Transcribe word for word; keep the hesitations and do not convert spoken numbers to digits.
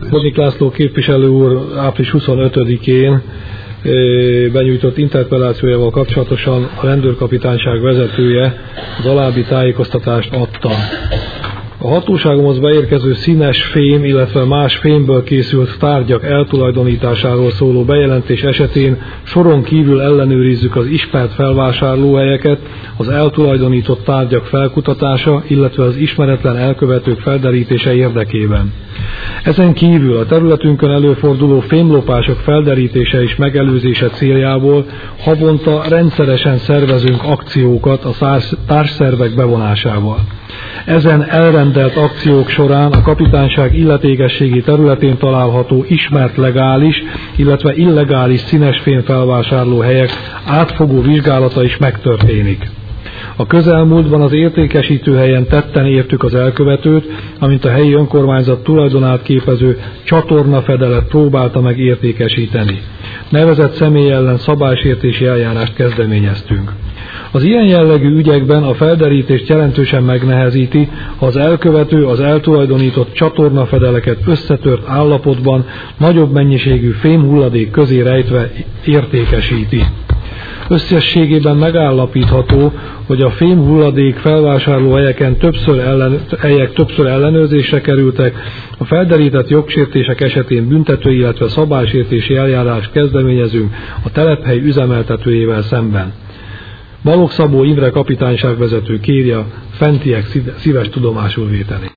Bodnyik László képviselő úr április huszonötödikén benyújtott interpellációjával kapcsolatosan a rendőrkapitányság vezetője az alábbi tájékoztatást adta. A hatóságomhoz beérkező színes fém, illetve más fémből készült tárgyak eltulajdonításáról szóló bejelentés esetén soron kívül ellenőrizzük az ismert felvásárlóhelyeket, az eltulajdonított tárgyak felkutatása, illetve az ismeretlen elkövetők felderítése érdekében. Ezen kívül a területünkön előforduló fémlopások felderítése és megelőzése céljából havonta rendszeresen szervezünk akciókat a társszervek bevonásával. Ezen elrendelt akciók során a kapitányság illetékességi területén található ismert legális, illetve illegális színesfém felvásárló helyek átfogó vizsgálata is megtörténik. A közelmúltban az értékesítő helyen tetten értük az elkövetőt, amint a helyi önkormányzat tulajdonát képező csatornafedelet próbálta meg értékesíteni. Nevezett személy ellen szabálysértési eljárást kezdeményeztünk. Az ilyen jellegű ügyekben a felderítést jelentősen megnehezíti, ha az elkövető az eltulajdonított csatornafedeleket összetört állapotban nagyobb mennyiségű fémhulladék közé rejtve értékesíti. Összességében megállapítható, hogy a fémhulladék felvásárló helyeken többször, ellen, helyek többször ellenőrzésre kerültek, a felderített jogsértések esetén büntető, illetve szabálysértési eljárást kezdeményezünk a telephely üzemeltetőjével szemben. Balogh Szabó Imre kapitányságvezető kéri a fentiek szíves tudomásul vételét.